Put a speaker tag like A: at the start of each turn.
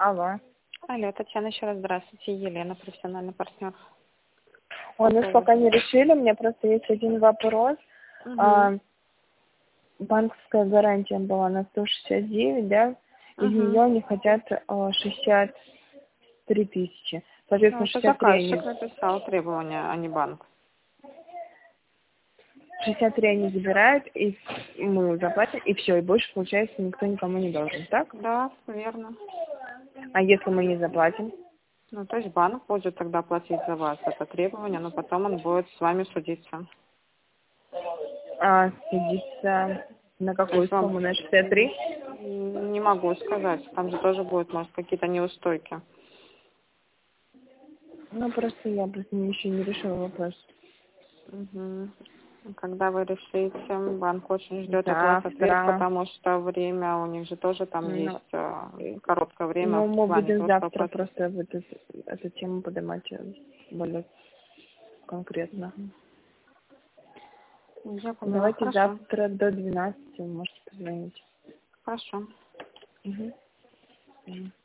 A: Алло.
B: Алло, Татьяна, еще раз здравствуйте. Елена, профессиональный партнер.
A: Ой, мы пока не решили, у меня просто есть один вопрос.
B: Угу.
A: Банковская гарантия была на 169, да? Из нее они хотят 63 тысячи.
B: Ну,
A: Соответственно,
B: это
A: 63
B: заказчик
A: они,
B: написал требования, а не банк.
A: 63 они забирают, и мы заплатим, и все, и больше, получается, никто никому не должен, так?
B: Да, верно.
A: А если мы не заплатим?
B: Ну, то есть банк будет тогда платить за вас это требование, но потом он будет с вами судиться.
A: Судиться на
B: То
A: какую
B: есть
A: сумму?
B: вам
A: На 63?
B: не могу сказать, там же тоже будет, может, какие-то неустойки.
A: Ну, просто я еще не решила вопрос.
B: Угу. Когда вы решите, банк очень ждет от вас ответ,
A: Завтра.
B: потому что время у них же тоже там
A: Ну,
B: есть короткое время
A: ну,
B: в
A: мы
B: плане
A: будем
B: того, что
A: завтра
B: оплатить.
A: просто эту тему поднимать более конкретно.
B: Я поняла,
A: Давайте
B: хорошо.
A: завтра до 12 вы можете позвонить.
B: Хорошо.
A: Угу.